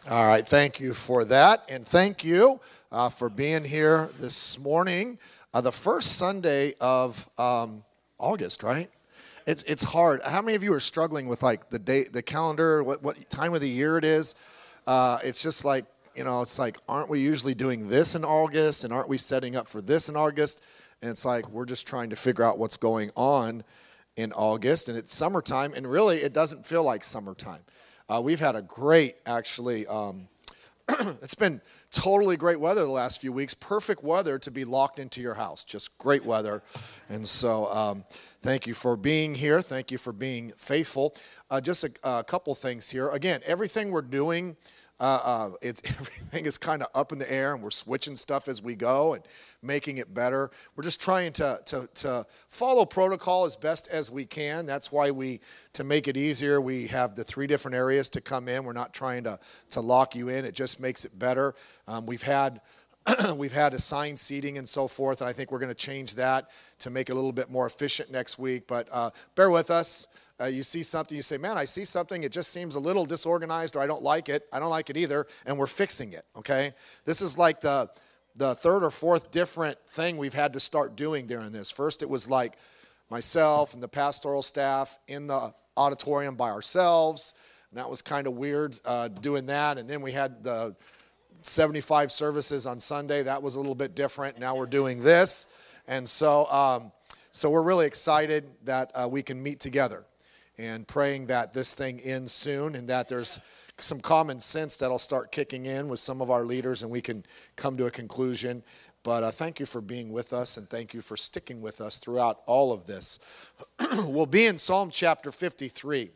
All right, thank you for that, and thank you for being here this morning, the first Sunday of August, right? It's hard. How many of you are struggling with like the date, the calendar, what time of the year it is? It's just like it's like, aren't we usually doing this in August, and aren't we setting up for this in August? And it's like we're just trying to figure out what's going on in August, and it's summertime, and really it doesn't feel like summertime. We've had a great, actually, it's been totally great weather the last few weeks. Perfect weather to be locked into your house. Just great weather. And so thank you for being here. Thank you for being faithful. Just a couple things here. Again, everything we're doing, everything is kind of up in the air, and we're switching stuff as we go and making it better. We're just trying to follow protocol as best as we can. That's why to make it easier, we have the 3 different areas to come in. We're not trying to lock you in. It just makes it better. We've had assigned seating and so forth, and I think we're going to change that to make it a little bit more efficient next week. But bear with us. You see something, you say, man, I see something, it just seems a little disorganized, or I don't like it. I don't like it either, and we're fixing it, okay? This is like the 3rd or 4th different thing we've had to start doing during this. First, it was like myself and the pastoral staff in the auditorium by ourselves, and that was kind of weird doing that. And then we had the 75 services on Sunday. That was a little bit different. Now we're doing this. And so we're really excited that we can meet together, and praying that this thing ends soon, and that there's some common sense that'll start kicking in with some of our leaders, and we can come to a conclusion. But thank you for being with us, and thank you for sticking with us throughout all of this. We'll be in Psalm chapter 53.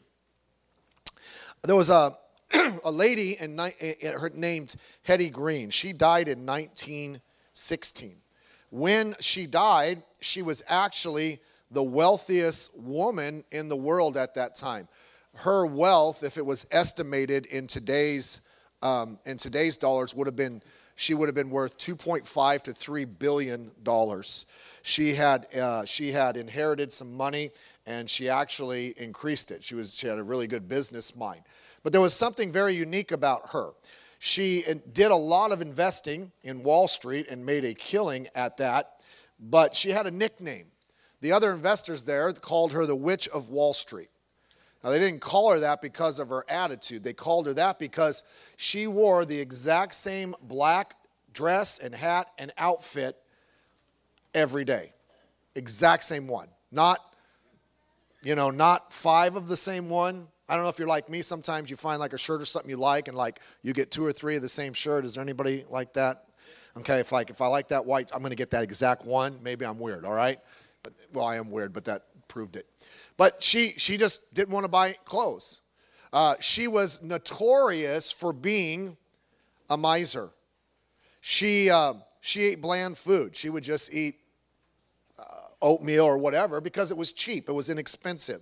There was a lady named Hetty Green. She died in 1916. When she died, she was actually the wealthiest woman in the world at that time. Her wealth, if it was estimated in today's dollars, she would have been worth 2.5 to $3 billion. She had inherited some money, and she actually increased it. She had a really good business mind. But there was something very unique about her. She did a lot of investing in Wall Street and made a killing at that, but she had a nickname. The other investors there called her the Witch of Wall Street. Now, they didn't call her that because of her attitude. They called her that because she wore the exact same black dress and hat and outfit every day. Exact same one. Not 5 of the same one. I don't know if you're like me. Sometimes you find like a shirt or something you like, and like you get 2 or 3 of the same shirt. Is there anybody like that? Okay, if I like that white, I'm going to get that exact one. Maybe I'm weird, all right? Well, I am weird, but that proved it. But she just didn't want to buy clothes. She was notorious for being a miser. She ate bland food. She would just eat oatmeal or whatever because it was cheap. It was inexpensive.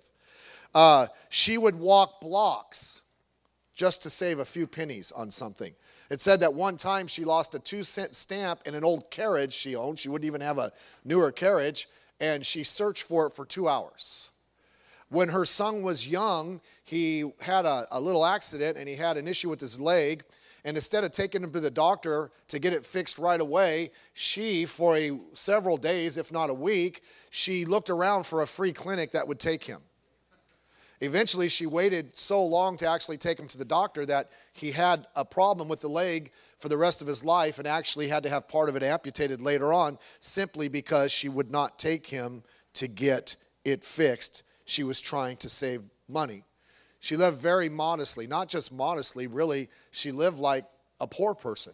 She would walk blocks just to save a few pennies on something. It said that one time she lost a 2-cent stamp in an old carriage she owned. She wouldn't even have a newer carriage, and she searched for it for 2 hours. When her son was young, he had a little accident, and he had an issue with his leg. And instead of taking him to the doctor to get it fixed right away, she, for several days, if not a week, she looked around for a free clinic that would take him. Eventually, she waited so long to actually take him to the doctor that he had a problem with the leg for the rest of his life, and actually had to have part of it amputated later on, simply because she would not take him to get it fixed. She was trying to save money. She lived very modestly. Not just modestly, really, she lived like a poor person.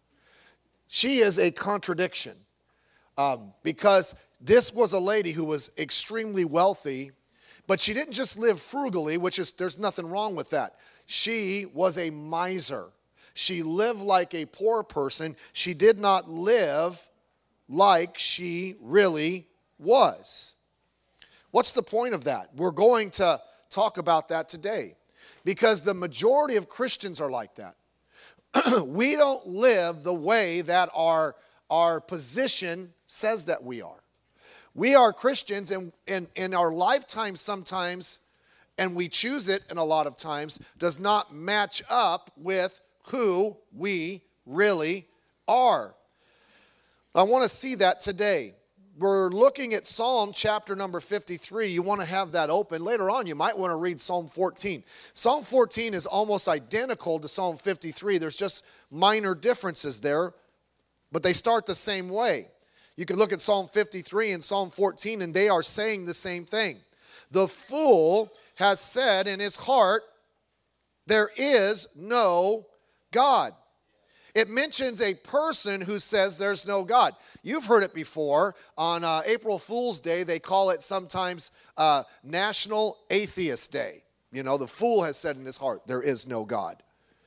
She is a contradiction because this was a lady who was extremely wealthy, but she didn't just live frugally, there's nothing wrong with that. She was a miser. She lived like a poor person. She did not live like she really was. What's the point of that? We're going to talk about that today, because the majority of Christians are like that. We don't live the way that our position says that we are. We are Christians, and in our lifetime sometimes, and we choose it, and a lot of times, does not match up with who we really are. I want to see that today. We're looking at Psalm chapter number 53. You want to have that open. Later on, you might want to read Psalm 14. Psalm 14 is almost identical to Psalm 53. There's just minor differences there, but they start the same way. You can look at Psalm 53 and Psalm 14, and they are saying the same thing. The fool has said in his heart, there is no God. It mentions a person who says there's no God. You've heard it before. On April Fool's Day, they call it sometimes National Atheist Day. You know, the fool has said in his heart, there is no God.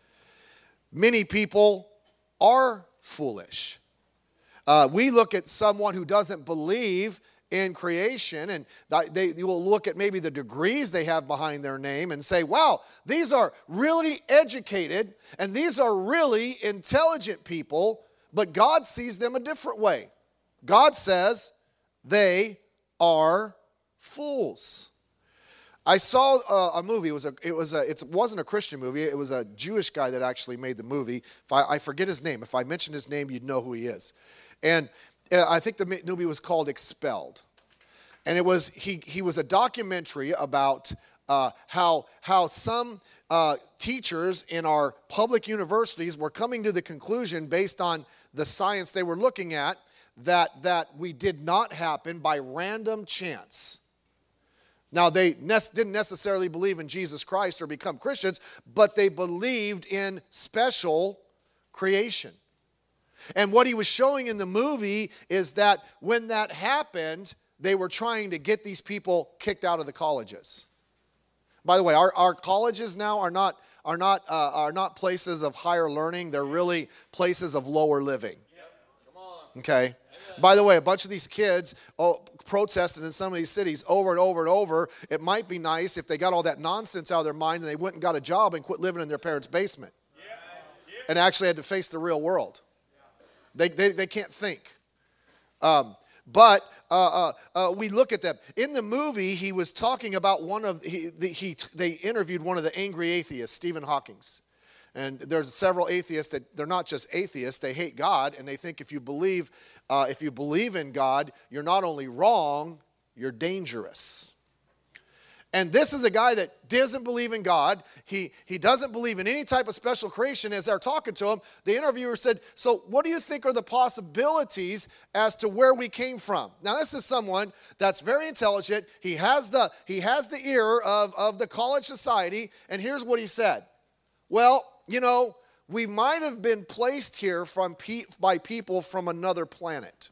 Many people are foolish. We look at someone who doesn't believe in creation, and you will look at maybe the degrees they have behind their name and say, wow, these are really educated and these are really intelligent people, but God sees them a different way. God says they are fools. I saw a movie. It wasn't a Christian movie. It was a Jewish guy that actually made the movie. If I forget his name. If I mention his name, you'd know who he is. And I think the movie was called Expelled. And it was he was a documentary about how some teachers in our public universities were coming to the conclusion, based on the science they were looking at, that we did not happen by random chance. Now, they didn't necessarily believe in Jesus Christ or become Christians, but they believed in special creation. And what he was showing in the movie is that when that happened, they were trying to get these people kicked out of the colleges. By the way, our colleges now are not places of higher learning. They're really places of lower living. Okay? By the way, a bunch of these kids protested in some of these cities over and over and over. It might be nice if they got all that nonsense out of their mind and they went and got a job and quit living in their parents' basement and actually had to face the real world. They can't think. But we look at them. In the movie, he was talking about they interviewed one of the angry atheists, Stephen Hawking. And there's several atheists that they're not just atheists, they hate God, and they think if you believe in God, you're not only wrong, you're dangerous. And this is a guy that doesn't believe in God. He doesn't believe in any type of special creation. As they're talking to him, the interviewer said, so what do you think are the possibilities as to where we came from? Now, this is someone that's very intelligent. He has the ear of the college society. And here's what he said. Well, you know, we might have been placed here by people from another planet.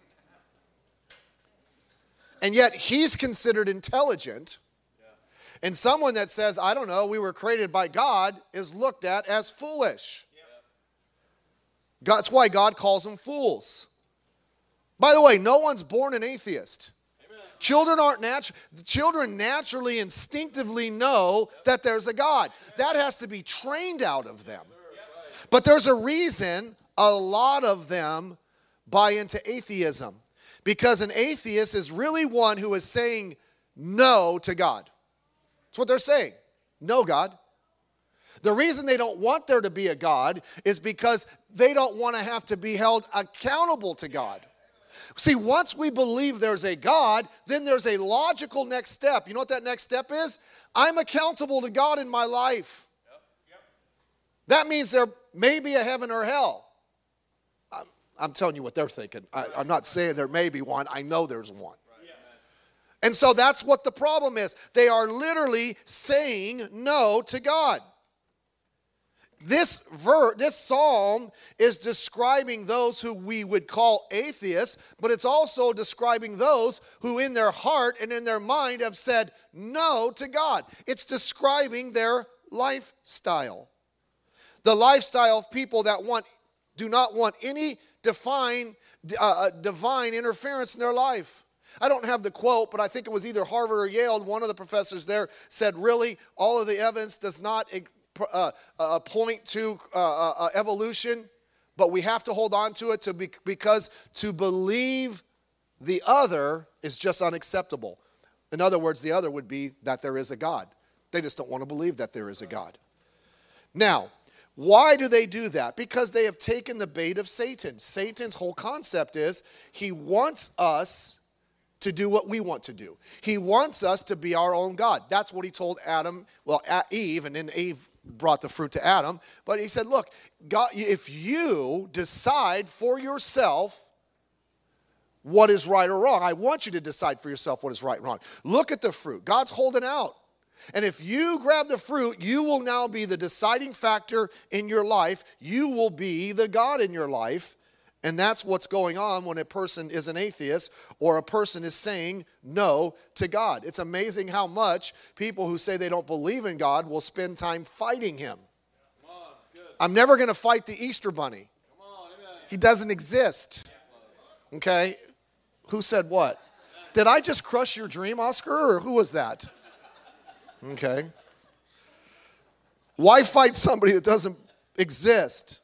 And yet he's considered intelligent. And someone that says, I don't know, we were created by God, is looked at as foolish. That's why God calls them fools. By the way, no one's born an atheist. Amen. Children naturally, instinctively know that there's a God. That has to be trained out of them. But there's a reason a lot of them buy into atheism. Because an atheist is really one who is saying no to God. That's what they're saying. No, God. The reason they don't want there to be a God is because they don't want to have to be held accountable to God. See, once we believe there's a God, then there's a logical next step. You know what that next step is? I'm accountable to God in my life. That means there may be a heaven or hell. I'm telling you what they're thinking. I'm not saying there may be one. I know there's one. And so that's what the problem is. They are literally saying no to God. This psalm is describing those who we would call atheists, but it's also describing those who in their heart and in their mind have said no to God. It's describing their lifestyle. The lifestyle of people that do not want any divine interference in their life. I don't have the quote, but I think it was either Harvard or Yale. One of the professors there said, really, all of the evidence does not point to evolution, but we have to hold on to it because to believe the other is just unacceptable. In other words, the other would be that there is a God. They just don't want to believe that there is a God. Now, Why do they do that? Because they have taken the bait of Satan. Satan's whole concept is he wants us to do what we want to do. He wants us to be our own God. That's what he told Eve, and then Eve brought the fruit to Adam. But he said, look, God, if you decide for yourself what is right or wrong, I want you to decide for yourself what is right and wrong. Look at the fruit. God's holding out. And if you grab the fruit, you will now be the deciding factor in your life. You will be the God in your life. And that's what's going on when a person is an atheist or a person is saying no to God. It's amazing how much people who say they don't believe in God will spend time fighting him. I'm never going to fight the Easter bunny. He doesn't exist. Okay? Who said what? Did I just crush your dream, Oscar, or who was that? Okay. Why fight somebody that doesn't exist?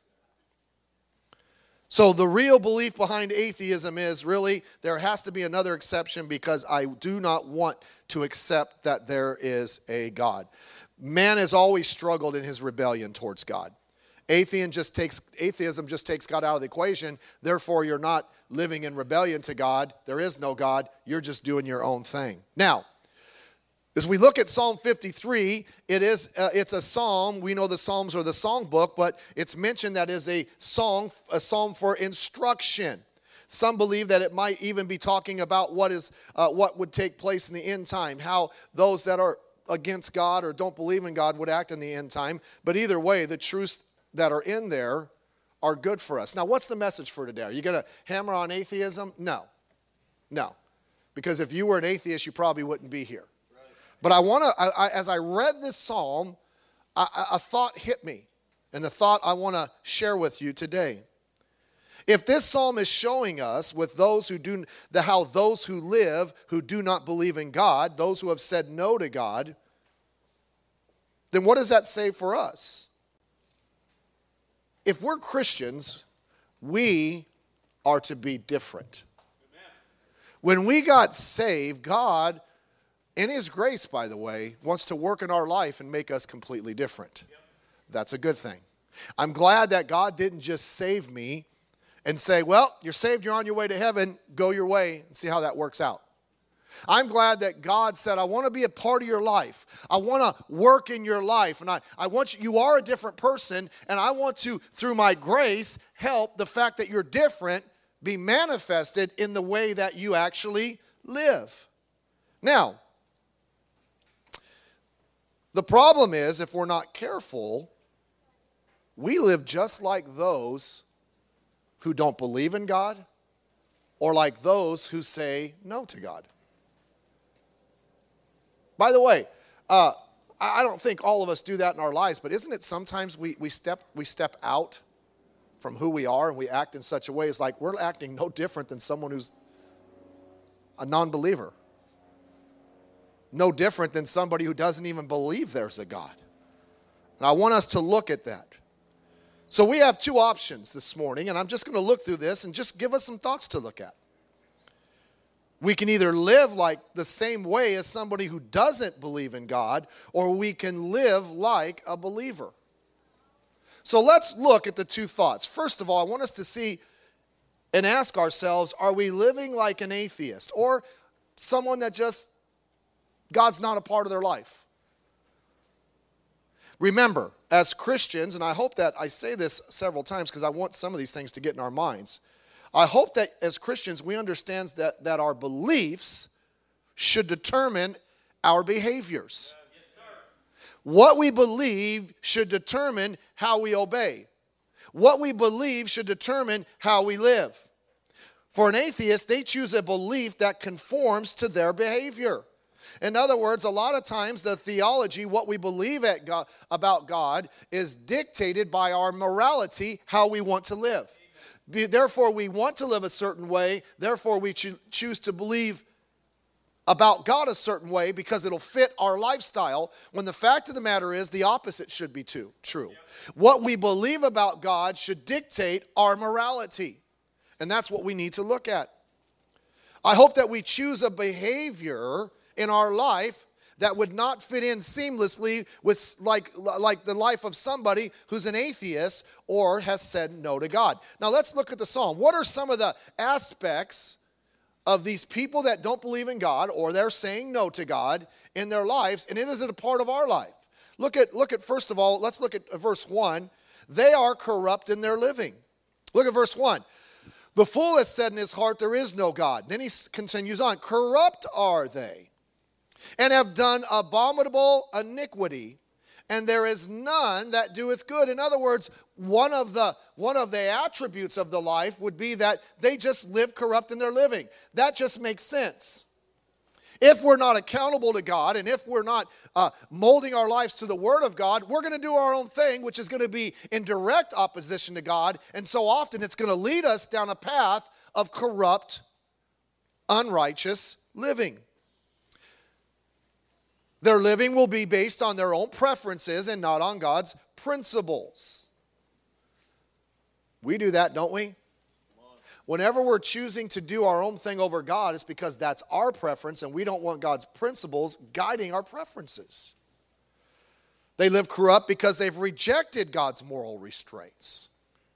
So the real belief behind atheism is really there has to be another exception because I do not want to accept that there is a God. Man has always struggled in his rebellion towards God. Atheism just takes God out of the equation. Therefore, you're not living in rebellion to God. There is no God. You're just doing your own thing. Now, as we look at Psalm 53, it's a psalm. We know the Psalms are the song book, but it's mentioned that is a psalm for instruction. Some believe that it might even be talking about what would take place in the end time, how those that are against God or don't believe in God would act in the end time. But either way, the truths that are in there are good for us. Now, what's the message for today? Are you going to hammer on atheism? No. Because if you were an atheist, you probably wouldn't be here. But as I read this psalm, a thought hit me, and the thought I want to share with you today. If this psalm is showing us with how those who live who do not believe in God, those who have said no to God, then what does that say for us? If we're Christians, we are to be different. Amen. When we got saved, God, in his grace, by the way, wants to work in our life and make us completely different. Yep. That's a good thing. I'm glad that God didn't just save me and say, well, you're saved, you're on your way to heaven, go your way and see how that works out. I'm glad that God said, I want to be a part of your life. I want to work in your life. And I want you are a different person, and I want to, through my grace, help the fact that you're different be manifested in the way that you actually live. Now, the problem is, if we're not careful, we live just like those who don't believe in God or like those who say no to God. By the way, I don't think all of us do that in our lives, but isn't it sometimes we step out from who we are and we act in such a way as like we're acting no different than someone who's a non-believer. No different than somebody who doesn't even believe there's a God. And I want us to look at that. So we have two options this morning, and I'm just going to look through this and just give us some thoughts to look at. We can either live like the same way as somebody who doesn't believe in God, or we can live like a believer. So let's look at the two thoughts. First of all, I want us to see and ask ourselves, are we living like an atheist or someone that just God's not a part of their life? Remember, as Christians, and I hope that I say this several times because I want some of these things to get in our minds. I hope that as Christians we understand that our beliefs should determine our behaviors. What we believe should determine how we obey. What we believe should determine how we live. For an atheist, they choose a belief that conforms to their behavior. In other words, a lot of times the theology, what we believe about God, is dictated by our morality, how we want to live. Therefore, we want to live a certain way. Therefore, we choose to believe about God a certain way because it'll fit our lifestyle, when the fact of the matter is the opposite should be true. What we believe about God should dictate our morality. And that's what we need to look at. I hope that we choose a behavior in our life that would not fit in seamlessly with like the life of somebody who's an atheist or has said no to God. Now let's look at the psalm. What are some of the aspects of these people that don't believe in God or they're saying no to God in their lives, and it is a part of our life? Look at first of all, let's look at verse 1. They are corrupt in their living. Look at verse 1. The fool has said in his heart, there is no God. Then he continues on. Corrupt are they, and have done abominable iniquity, and there is none that doeth good. In other words, one of the attributes of the life would be that they just live corrupt in their living. That just makes sense. If we're not accountable to God, and if we're not molding our lives to the Word of God, we're going to do our own thing, which is going to be in direct opposition to God. And so often it's going to lead us down a path of corrupt, unrighteous living. Their living will be based on their own preferences and not on God's principles. We do that, don't we? Whenever we're choosing to do our own thing over God, it's because that's our preference and we don't want God's principles guiding our preferences. They live corrupt because they've rejected God's moral restraints.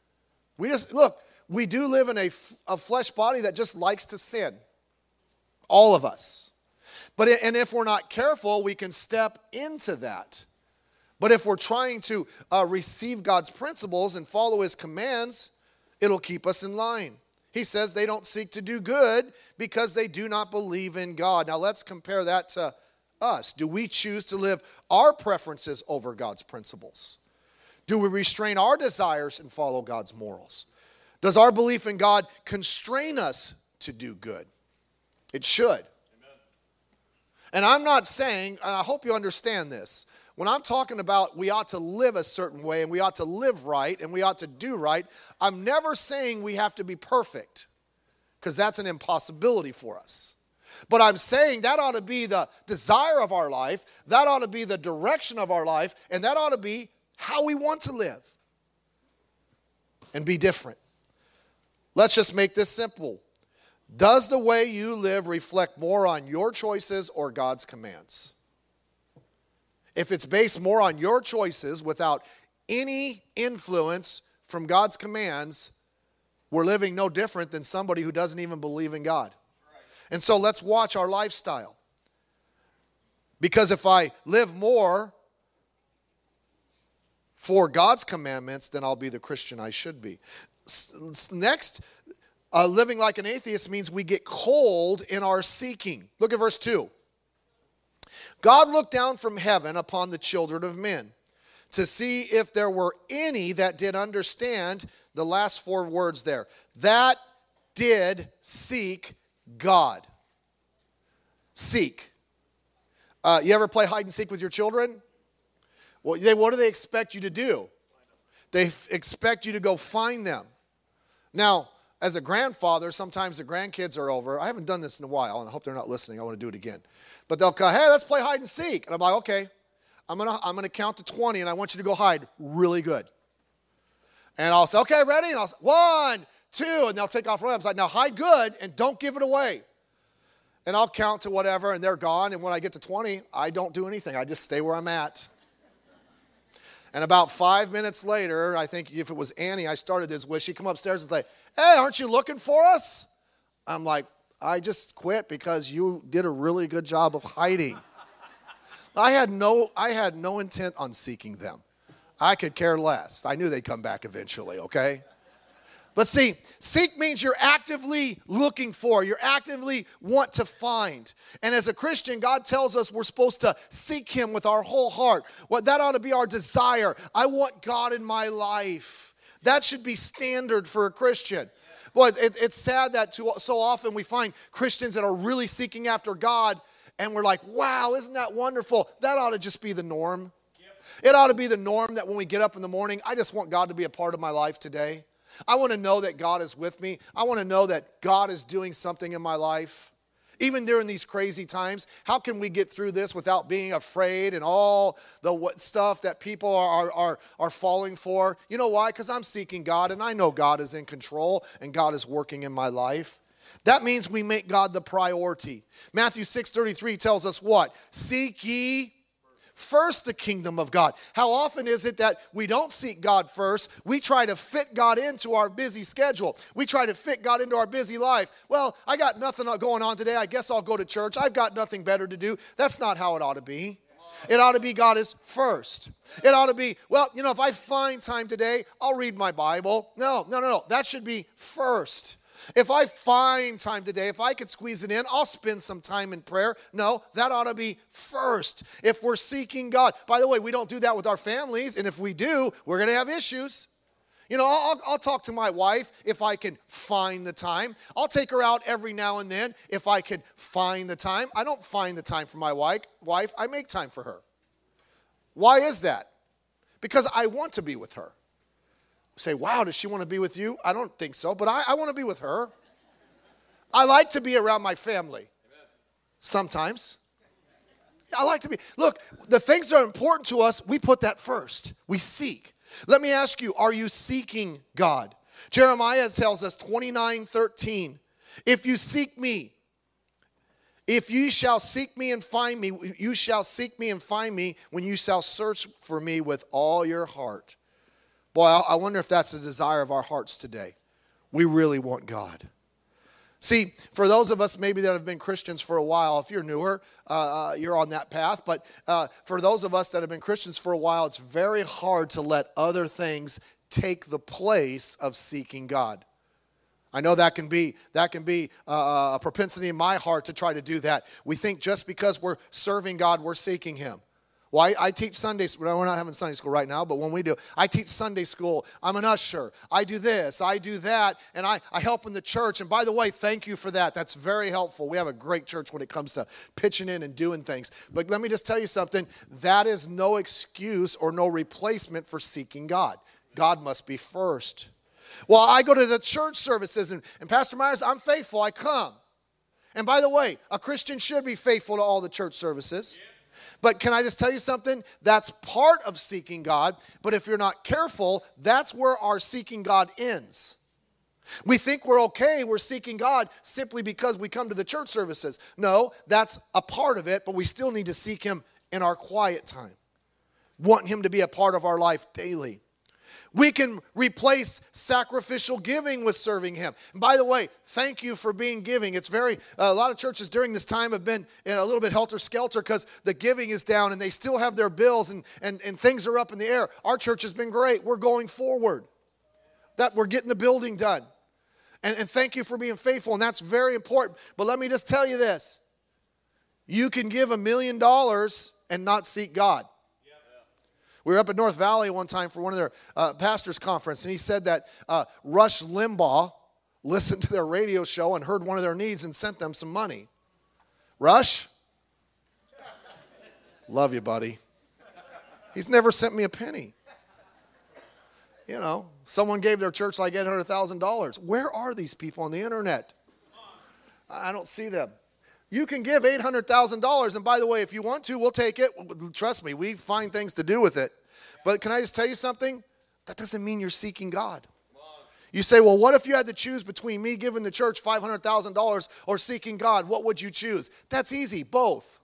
We do live in a flesh body that just likes to sin. All of us. And if we're not careful, we can step into that. But if we're trying to receive God's principles and follow His commands, it'll keep us in line. He says they don't seek to do good because they do not believe in God. Now let's compare that to us. Do we choose to live our preferences over God's principles? Do we restrain our desires and follow God's morals? Does our belief in God constrain us to do good? It should. Amen. And I'm not saying, and I hope you understand this, when I'm talking about we ought to live a certain way and we ought to live right and we ought to do right, I'm never saying we have to be perfect, because that's an impossibility for us. But I'm saying that ought to be the desire of our life, that ought to be the direction of our life, and that ought to be how we want to live and be different. Let's just make this simple. Does the way you live reflect more on your choices or God's commands? If it's based more on your choices without any influence from God's commands, we're living no different than somebody who doesn't even believe in God. And so let's watch our lifestyle. Because if I live more for God's commandments, then I'll be the Christian I should be. Next, living like an atheist means we get cold in our seeking. Look at verse 2. God looked down from heaven upon the children of men to see if there were any that did understand the last four words there. That did seek God. Seek. You ever play hide and seek with your children? Well, what do they expect you to do? They expect you to go find them. Now, as a grandfather, sometimes the grandkids are over. I haven't done this in a while, and I hope they're not listening. I want to do it again. But they'll go, hey, let's play hide and seek. And I'm like, okay, I'm gonna count to 20, and I want you to go hide really good. And I'll say, okay, ready? And I'll say, 1, 2, and they'll take off running. I'm like, now hide good, and don't give it away. And I'll count to whatever, and they're gone. And when I get to 20, I don't do anything. I just stay where I'm at. And about 5 minutes later, I think if it was Annie, I started this with, she'd come upstairs and say, hey, aren't you looking for us? I'm like, I just quit because you did a really good job of hiding. I had no intent on seeking them. I could care less. I knew they'd come back eventually, okay? But see, seek means you're actively looking for, you're actively want to find. And as a Christian, God tells us we're supposed to seek Him with our whole heart. Well, that ought to be our desire. I want God in my life. That should be standard for a Christian. Well, it's sad that so often we find Christians that are really seeking after God, and we're like, wow, isn't that wonderful? That ought to just be the norm. It ought to be the norm that when we get up in the morning, I just want God to be a part of my life today. I want to know that God is with me. I want to know that God is doing something in my life. Even during these crazy times, how can we get through this without being afraid and all the stuff that people are falling for? You know why? Because I'm seeking God, and I know God is in control and God is working in my life. That means we make God the priority. Matthew 6:33 tells us what? Seek ye first the kingdom of God. How often is it that we don't seek God first? We try to fit God into our busy schedule. We try to fit God into our busy life. Well, I got nothing going on today. I guess I'll go to church. I've got nothing better to do. That's not how it ought to be. It ought to be God is first. It ought to be, well, if I find time today, I'll read my Bible. No. That should be first. If I find time today, if I could squeeze it in, I'll spend some time in prayer. No, that ought to be first. If we're seeking God. By the way, we don't do that with our families, and if we do, we're going to have issues. I'll talk to my wife if I can find the time. I'll take her out every now and then if I can find the time. I don't find the time for my wife. I make time for her. Why is that? Because I want to be with her. Say, wow, does she want to be with you? I don't think so, but I want to be with her. I like to be around my family. Sometimes. I like to be. Look, the things that are important to us, we put that first. We seek. Let me ask you, are you seeking God? Jeremiah tells us 29:13, if you seek me, if you shall seek me and find me, you shall seek me and find me when you shall search for me with all your heart. Boy, I wonder if that's the desire of our hearts today. We really want God. See, for those of us maybe that have been Christians for a while, if you're newer, you're on that path. But for those of us that have been Christians for a while, it's very hard to let other things take the place of seeking God. I know that can be a propensity in my heart to try to do that. We think just because we're serving God, we're seeking Him. Well, I teach Sunday school. We're not having Sunday school right now, but when we do, I teach Sunday school. I'm an usher. I do this. I do that. And I help in the church. And by the way, thank you for that. That's very helpful. We have a great church when it comes to pitching in and doing things. But let me just tell you something. That is no excuse or no replacement for seeking God. God must be first. Well, I go to the church services, and Pastor Myers, I'm faithful. I come. And by the way, a Christian should be faithful to all the church services. But can I just tell you something? That's part of seeking God. But if you're not careful, that's where our seeking God ends. We think we're okay, we're seeking God simply because we come to the church services. No, that's a part of it, but we still need to seek Him in our quiet time. Want Him to be a part of our life daily. We can replace sacrificial giving with serving Him. And by the way, thank you for being giving. It's a lot of churches during this time have been in a little bit helter-skelter because the giving is down and they still have their bills and things are up in the air. Our church has been great. We're going forward. That we're getting the building done. And thank you for being faithful, and that's very important. But let me just tell you this. You can give $1 million and not seek God. We were up at North Valley one time for one of their pastors' conference, and he said that Rush Limbaugh listened to their radio show and heard one of their needs and sent them some money. Rush? Love you, buddy. He's never sent me a penny. Someone gave their church like $800,000. Where are these people on the internet? I don't see them. You can give $800,000, and by the way, if you want to, we'll take it. Trust me, we find things to do with it. But can I just tell you something? That doesn't mean you're seeking God. You say, well, what if you had to choose between me giving the church $500,000 or seeking God? What would you choose? That's easy, both.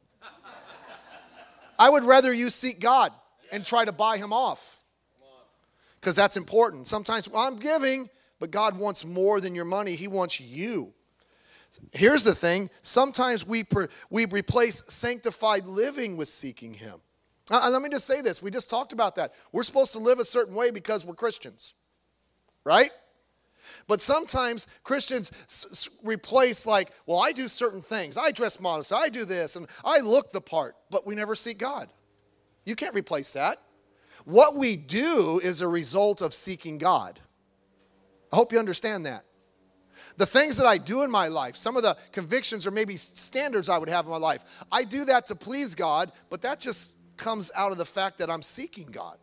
I would rather you seek God and try to buy Him off. Because that's important. Sometimes, I'm giving, but God wants more than your money. He wants you. Here's the thing. Sometimes we replace sanctified living with seeking Him. Let me just say this. We just talked about that. We're supposed to live a certain way because we're Christians. Right? But sometimes Christians replace well, I do certain things. I dress modest. I do this. And I look the part. But we never seek God. You can't replace that. What we do is a result of seeking God. I hope you understand that. The things that I do in my life, some of the convictions or maybe standards I would have in my life, I do that to please God, but that just comes out of the fact that I'm seeking God.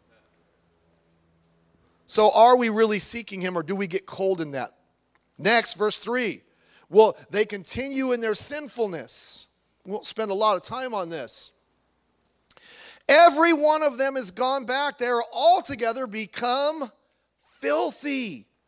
So are we really seeking Him, or do we get cold in that? Next, verse 3. Well, they continue in their sinfulness. We won't spend a lot of time on this. Every one of them has gone back. They are altogether become filthy.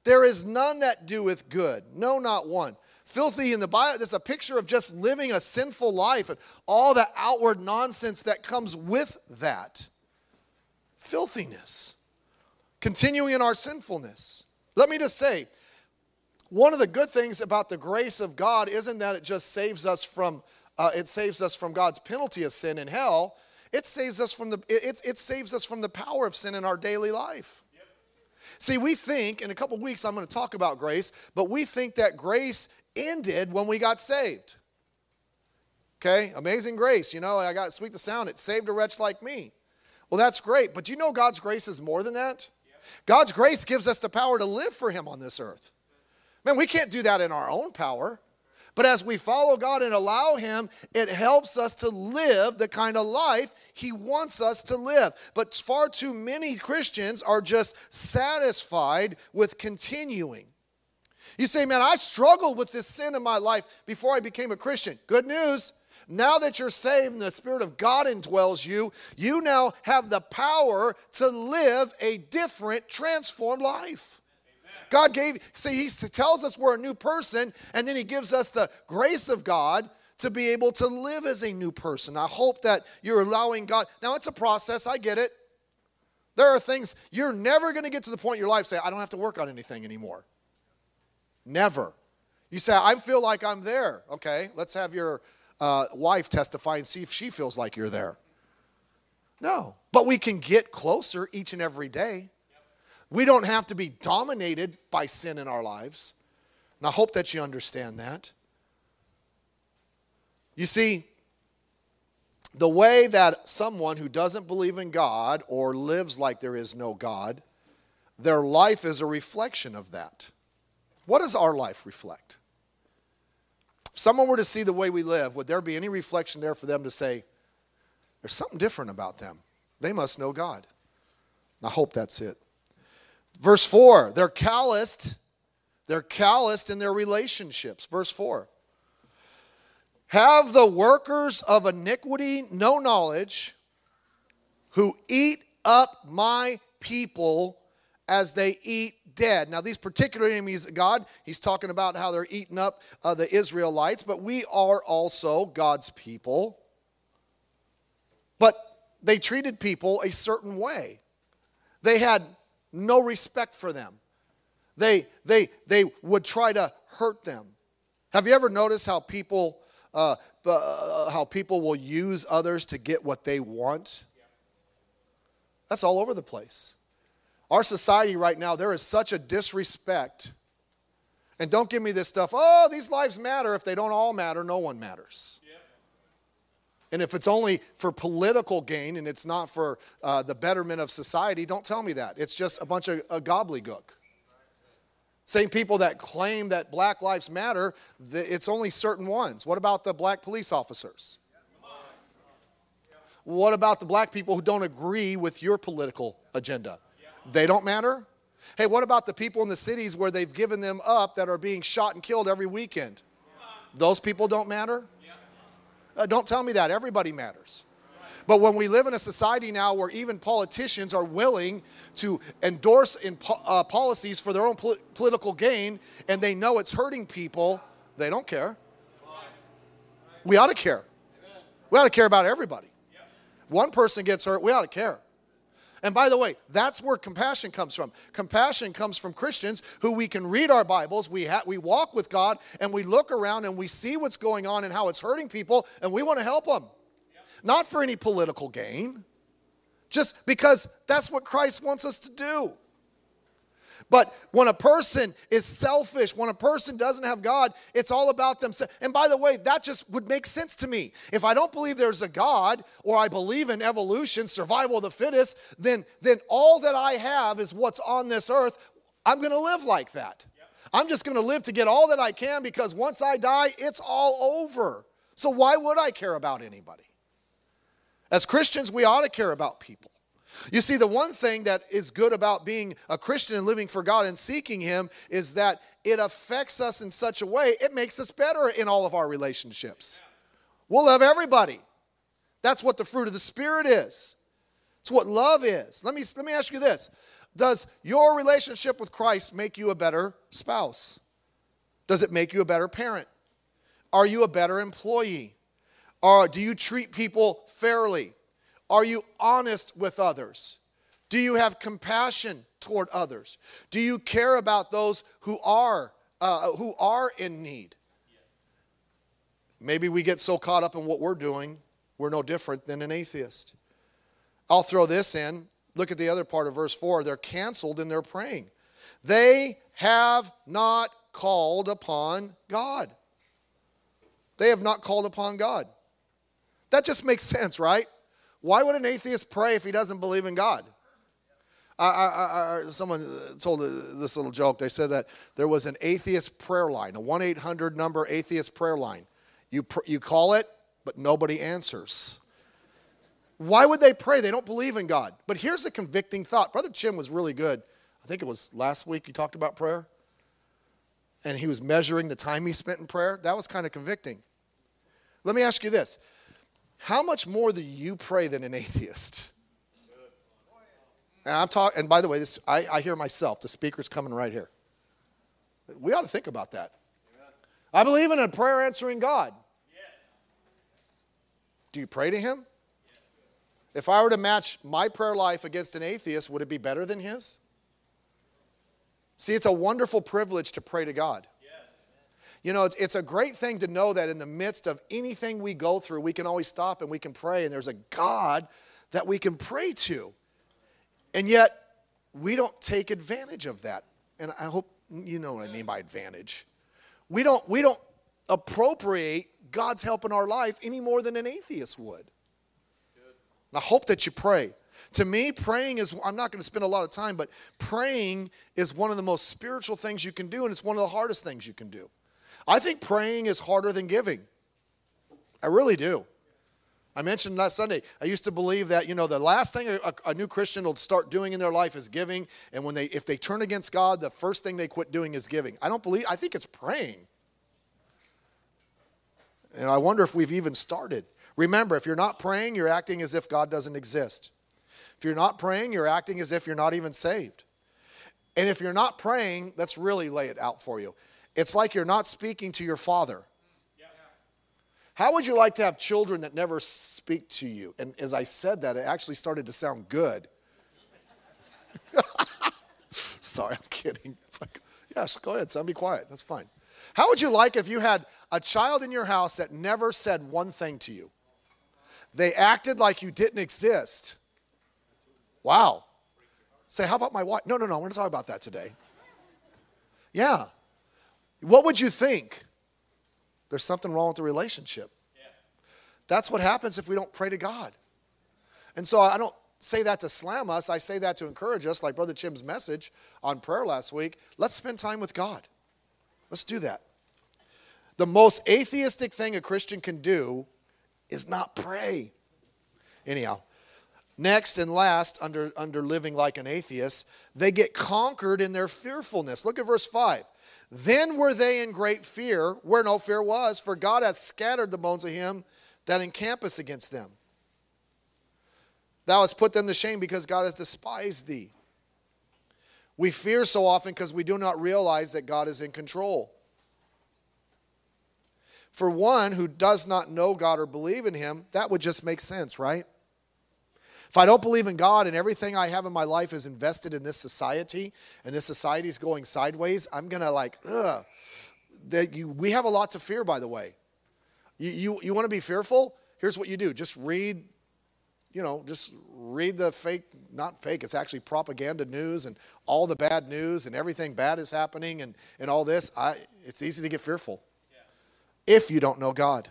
There is none that doeth good, no, not one. Filthy in the Bible, there's a picture of just living a sinful life and all the outward nonsense that comes with that. Filthiness. Continuing in our sinfulness. Let me just say, one of the good things about the grace of God isn't that it just saves us from God's penalty of sin in hell. It saves us from the power of sin in our daily life. Yep. See, we think, in a couple of weeks I'm going to talk about grace, but we think that grace ended when we got saved. Okay, amazing grace. You know, I got sweet the sound. It saved a wretch like me. Well, that's great, but you know God's grace is more than that? Yep. God's grace gives us the power to live for him on this earth. Man, we can't do that in our own power. But as we follow God and allow him, it helps us to live the kind of life he wants us to live. But far too many Christians are just satisfied with continuing. You say, man, I struggled with this sin in my life before I became a Christian. Good news. Now that you're saved and the Spirit of God indwells you, you now have the power to live a different, transformed life. God he tells us we're a new person, and then he gives us the grace of God to be able to live as a new person. I hope that you're allowing God. Now, it's a process. I get it. There are things you're never going to get to the point in your life say, I don't have to work on anything anymore. Never. You say, I feel like I'm there. Okay, let's have your wife testify and see if she feels like you're there. No, but we can get closer each and every day. We don't have to be dominated by sin in our lives. And I hope that you understand that. You see, the way that someone who doesn't believe in God or lives like there is no God, their life is a reflection of that. What does our life reflect? If someone were to see the way we live, would there be any reflection there for them to say, there's something different about them? They must know God. And I hope that's it. Verse 4, they're calloused in their relationships. Verse 4, have the workers of iniquity no knowledge, who eat up my people as they eat dead. Now, these particular enemies of God, he's talking about how they're eating up the Israelites, but we are also God's people. But they treated people a certain way. They had no respect for them. They would try to hurt them. Have you ever noticed how people will use others to get what they want? That's all over the place. Our society right now, there is such a disrespect. And don't give me this stuff, oh, these lives matter. If they don't all matter, no one matters. And if it's only for political gain and it's not for the betterment of society, don't tell me that. It's just a bunch of gobbledygook. Same people that claim that black lives matter, it's only certain ones. What about the black police officers? What about the black people who don't agree with your political agenda? They don't matter? Hey, what about the people in the cities where they've given them up that are being shot and killed every weekend? Those people don't matter? Don't tell me that. Everybody matters. But when we live in a society now where even politicians are willing to endorse policies for their own political gain, and they know it's hurting people, they don't care. We ought to care. We ought to care about everybody. One person gets hurt, we ought to care. And by the way, that's where compassion comes from. Compassion comes from Christians who we can read our Bibles, we walk with God, and we look around and we see what's going on and how it's hurting people, and we want to help them. Yep. Not for any political gain, just because that's what Christ wants us to do. But when a person is selfish, when a person doesn't have God, it's all about themselves. And by the way, that just would make sense to me. If I don't believe there's a God, or I believe in evolution, survival of the fittest, then all that I have is what's on this earth. I'm going to live like that. Yep. I'm just going to live to get all that I can, because once I die, it's all over. So why would I care about anybody? As Christians, we ought to care about people. You see, the one thing that is good about being a Christian and living for God and seeking Him is that it affects us in such a way, it makes us better in all of our relationships. We'll love everybody. That's what the fruit of the Spirit is. It's what love is. Let me ask you this. Does your relationship with Christ make you a better spouse? Does it make you a better parent? Are you a better employee? Or do you treat people fairly? Are you honest with others? Do you have compassion toward others? Do you care about those who are in need? Maybe we get so caught up in what we're doing, we're no different than an atheist. I'll throw this in. Look at the other part of verse 4. They're canceled in their praying. They have not called upon God. They have not called upon God. That just makes sense, right? Why would an atheist pray if he doesn't believe in God? Someone told this little joke. They said that there was an atheist prayer line, a 1-800 number atheist prayer line. You call it, but nobody answers. Why would they pray? They don't believe in God. But here's a convicting thought. Brother Jim was really good. I think it was last week he talked about prayer. And he was measuring the time he spent in prayer. That was kind of convicting. Let me ask you this. How much more do you pray than an atheist? And by the way, I hear myself. The speaker's coming right here. We ought to think about that. I believe in a prayer answering God. Do you pray to him? If I were to match my prayer life against an atheist, would it be better than his? See, it's a wonderful privilege to pray to God. You know, it's a great thing to know that in the midst of anything we go through, we can always stop and we can pray, and there's a God that we can pray to. And yet, we don't take advantage of that. And I hope you know what I mean by advantage. We don't appropriate God's help in our life any more than an atheist would. And I hope that you pray. To me, praying is, I'm not going to spend a lot of time, but praying is one of the most spiritual things you can do, and it's one of the hardest things you can do. I think praying is harder than giving. I really do. I mentioned last Sunday, I used to believe that, the last thing a new Christian will start doing in their life is giving, and if they turn against God, the first thing they quit doing is giving. I think it's praying. And I wonder if we've even started. Remember, if you're not praying, you're acting as if God doesn't exist. If you're not praying, you're acting as if you're not even saved. And if you're not praying, let's really lay it out for you. It's like you're not speaking to your Father. How would you like to have children that never speak to you? And as I said that, it actually started to sound good. Sorry, I'm kidding. It's like, yes, go ahead, son, be quiet. That's fine. How would you like if you had a child in your house that never said one thing to you? They acted like you didn't exist. Wow. Say, how about my wife? No, we're going to talk about that today. Yeah. What would you think? There's something wrong with the relationship. That's what happens if we don't pray to God. And so I don't say that to slam us. I say that to encourage us, like Brother Jim's message on prayer last week. Let's spend time with God. Let's do that. The most atheistic thing a Christian can do is not pray. Anyhow, next and last, under living like an atheist, they get conquered in their fearfulness. Look at verse 5. Then were they in great fear, where no fear was, for God hath scattered the bones of him that encampeth against them. Thou hast put them to shame because God has despised thee. We fear so often because we do not realize that God is in control. For one who does not know God or believe in him, that would just make sense, right? If I don't believe in God and everything I have in my life is invested in this society, and this society is going sideways, I'm going to we have a lot to fear, by the way. You want to be fearful? Here's what you do. Just read the fake, not fake, it's actually propaganda news and all the bad news and everything bad is happening and all this. It's easy to get fearful if you don't know God.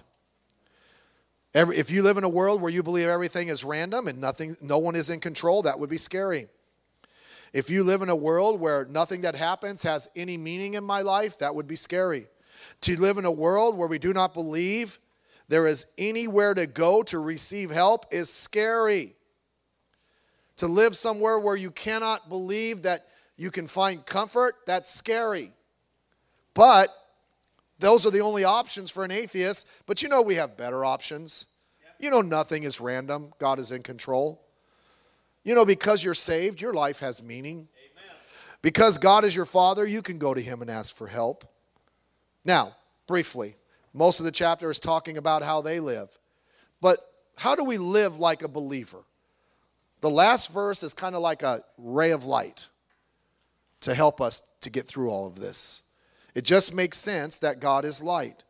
If you live in a world where you believe everything is random and no one is in control, that would be scary. If you live in a world where nothing that happens has any meaning in my life, that would be scary. To live in a world where we do not believe there is anywhere to go to receive help is scary. To live somewhere where you cannot believe that you can find comfort, that's scary. But those are the only options for an atheist. But we have better options. Nothing is random. God is in control. You know, because you're saved, your life has meaning. Because God is your Father, you can go to Him and ask for help. Now, briefly, most of the chapter is talking about how they live. But how do we live like a believer? The last verse is kind of like a ray of light to help us to get through all of this. It just makes sense that God is light.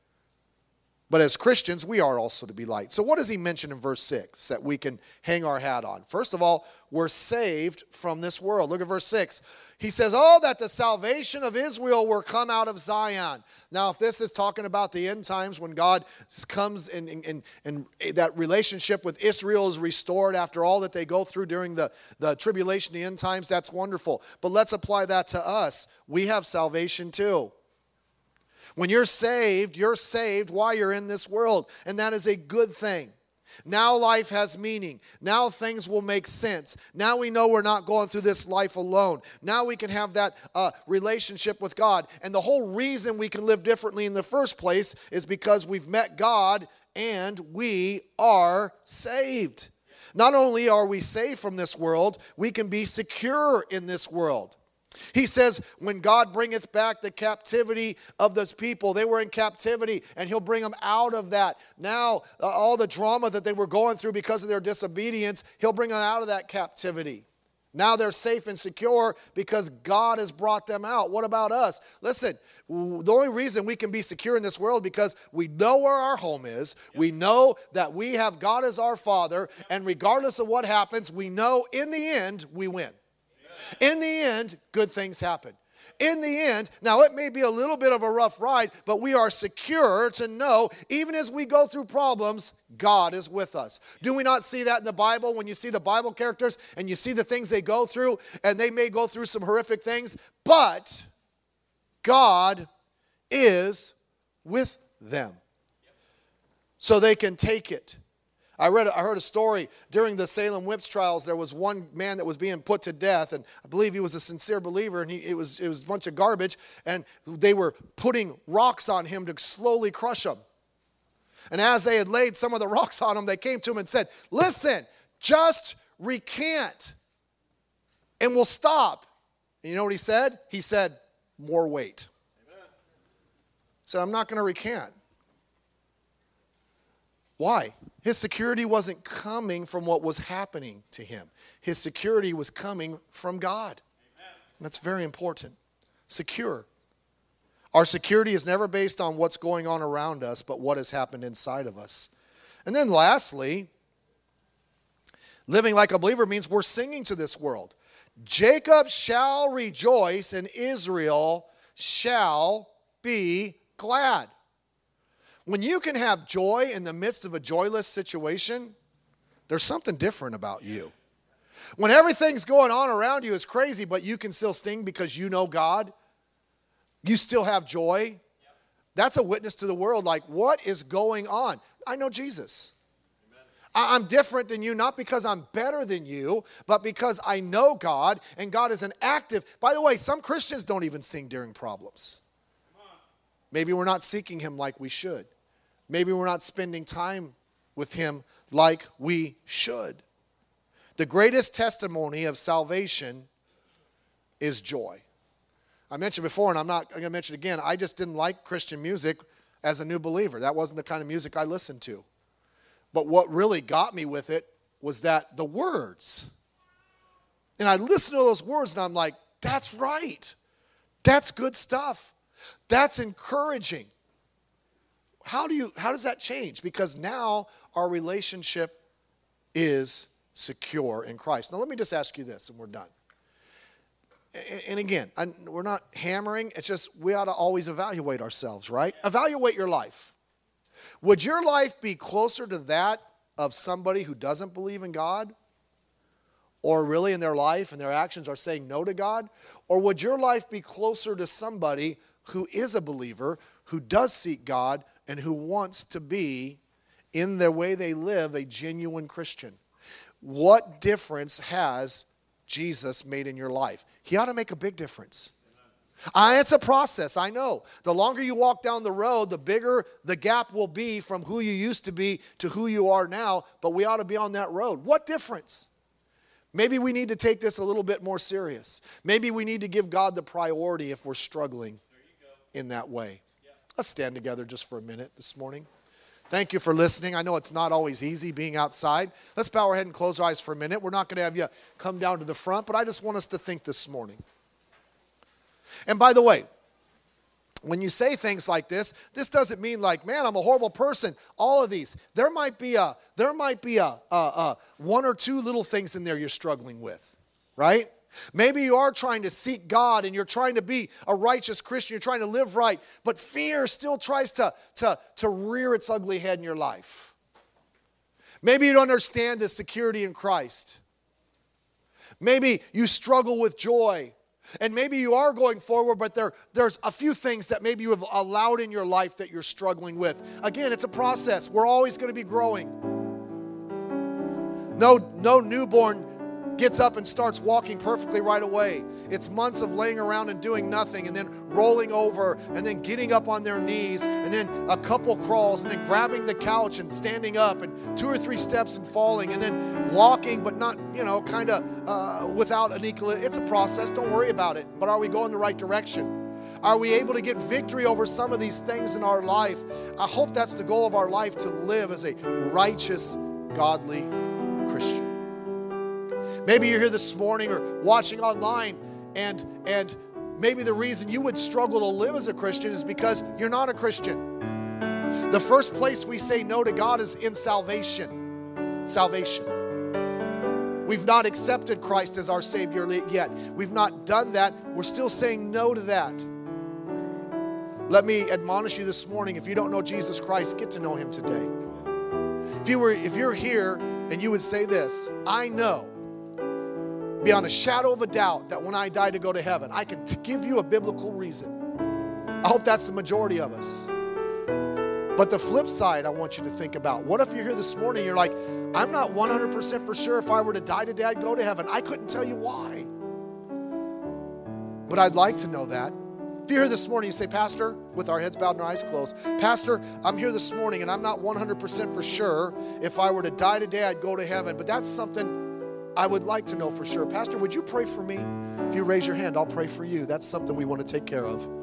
But as Christians, we are also to be light. So what does he mention in verse 6 that we can hang our hat on? First of all, we're saved from this world. Look at verse 6. He says, oh, that the salvation of Israel were come out of Zion. Now, if this is talking about the end times when God comes and that relationship with Israel is restored after all that they go through during the tribulation, the end times, that's wonderful. But let's apply that to us. We have salvation too. When you're saved while you're in this world, and that is a good thing. Now life has meaning. Now things will make sense. Now we know we're not going through this life alone. Now we can have that relationship with God. And the whole reason we can live differently in the first place is because we've met God and we are saved. Not only are we saved from this world, we can be secure in this world. He says, when God bringeth back the captivity of those people, they were in captivity, and he'll bring them out of that. Now, all the drama that they were going through because of their disobedience, he'll bring them out of that captivity. Now they're safe and secure because God has brought them out. What about us? Listen, the only reason we can be secure in this world because we know where our home is. We know that we have God as our Father, and regardless of what happens, we know in the end we win. In the end, good things happen. In the end, now it may be a little bit of a rough ride, but we are secure to know, even as we go through problems, God is with us. Do we not see that in the Bible? When you see the Bible characters and you see the things they go through, and they may go through some horrific things, but God is with them. So they can take it. I heard a story during the Salem witch trials. There was one man that was being put to death, and I believe he was a sincere believer, and it was a bunch of garbage, and they were putting rocks on him to slowly crush him. And as they had laid some of the rocks on him, they came to him and said, listen, just recant, and we'll stop. And you know what he said? He said, more weight. Amen. He said, I'm not going to recant. Why? His security wasn't coming from what was happening to him. His security was coming from God. Amen. That's very important. Secure. Our security is never based on what's going on around us, but what has happened inside of us. And then lastly, living like a believer means we're singing to this world. Jacob shall rejoice and Israel shall be glad. When you can have joy in the midst of a joyless situation, there's something different about you. When everything's going on around you is crazy, but you can still sing because you know God, you still have joy, that's a witness to the world like, what is going on? I know Jesus. I'm different than you, not because I'm better than you, but because I know God, and God is an active. By the way, some Christians don't even sing during problems. Maybe we're not seeking him like we should. Maybe we're not spending time with him like we should. The greatest testimony of salvation is joy. I mentioned before, and I'm not going to mention again, I just didn't like Christian music as a new believer. That wasn't the kind of music I listened to. But what really got me with it was that the words. And I listened to those words, and I'm like, that's right. That's good stuff. That's encouraging. How does that change? Because now our relationship is secure in Christ. Now let me just ask you this, and we're done. And again, we're not hammering. It's just we ought to always evaluate ourselves, right? Evaluate your life. Would your life be closer to that of somebody who doesn't believe in God? Or really in their life and their actions are saying no to God? Or would your life be closer to somebody who is a believer, who does seek God, and who wants to be, in the way they live, a genuine Christian? What difference has Jesus made in your life? He ought to make a big difference. It's a process, I know. The longer you walk down the road, the bigger the gap will be from who you used to be to who you are now, but we ought to be on that road. What difference? Maybe we need to take this a little bit more serious. Maybe we need to give God the priority if we're struggling in that way. Let's stand together just for a minute this morning. Thank you for listening. I know it's not always easy being outside. Let's bow our head and close our eyes for a minute. We're not going to have you come down to the front, but I just want us to think this morning. And by the way, when you say things like this doesn't mean like, man, I'm a horrible person. All of these. There might be a one or two little things in there you're struggling with, right? Maybe you are trying to seek God and you're trying to be a righteous Christian. You're trying to live right, but fear still tries to rear its ugly head in your life. Maybe you don't understand the security in Christ. Maybe you struggle with joy. And maybe you are going forward, but there's a few things that maybe you have allowed in your life that you're struggling with. Again, it's a process. We're always going to be growing. No newborn gets up and starts walking perfectly right away. It's months of laying around and doing nothing, and then rolling over, and then getting up on their knees, and then a couple crawls, and then grabbing the couch and standing up, and 2 or 3 steps and falling, and then walking, but not, kind of without an equilibrium. It's a process. Don't worry about it. But are we going the right direction? Are we able to get victory over some of these things in our life? I hope that's the goal of our life, to live as a righteous, godly Christian. Maybe you're here this morning or watching online, and maybe the reason you would struggle to live as a Christian is because you're not a Christian. The first place we say no to God is in salvation. Salvation. We've not accepted Christ as our Savior yet. We've not done that. We're still saying no to that. Let me admonish you this morning, if you don't know Jesus Christ, get to know Him today. If you're here and you would say this, I know beyond a shadow of a doubt that when I die to go to heaven, I can give you a biblical reason. I hope that's the majority of us. But the flip side I want you to think about. What if you're here this morning and you're like, I'm not 100% for sure if I were to die today, I'd go to heaven. I couldn't tell you why. But I'd like to know that. If you're here this morning, you say, Pastor, with our heads bowed and our eyes closed, Pastor, I'm here this morning and I'm not 100% for sure if I were to die today, I'd go to heaven. But that's something I would like to know for sure. Pastor, would you pray for me? If you raise your hand, I'll pray for you. That's something we want to take care of.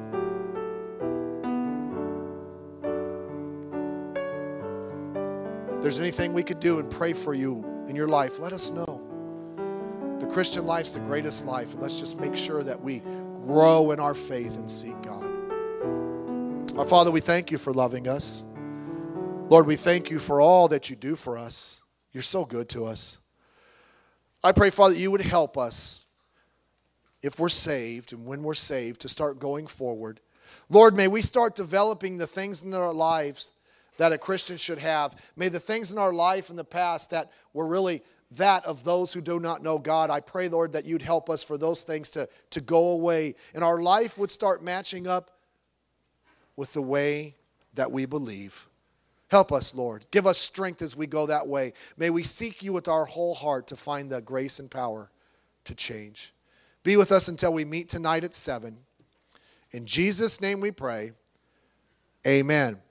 If there's anything we could do and pray for you in your life, let us know. The Christian life's the greatest life, and let's just make sure that we grow in our faith and seek God. Our Father, we thank you for loving us. Lord, we thank you for all that you do for us. You're so good to us. I pray, Father, that you would help us, if we're saved and when we're saved, to start going forward. Lord, may we start developing the things in our lives that a Christian should have. May the things in our life in the past that were really that of those who do not know God, I pray, Lord, that you'd help us for those things to go away. And our life would start matching up with the way that we believe. Help us, Lord. Give us strength as we go that way. May we seek you with our whole heart to find the grace and power to change. Be with us until we meet tonight at 7. In Jesus' name we pray. Amen.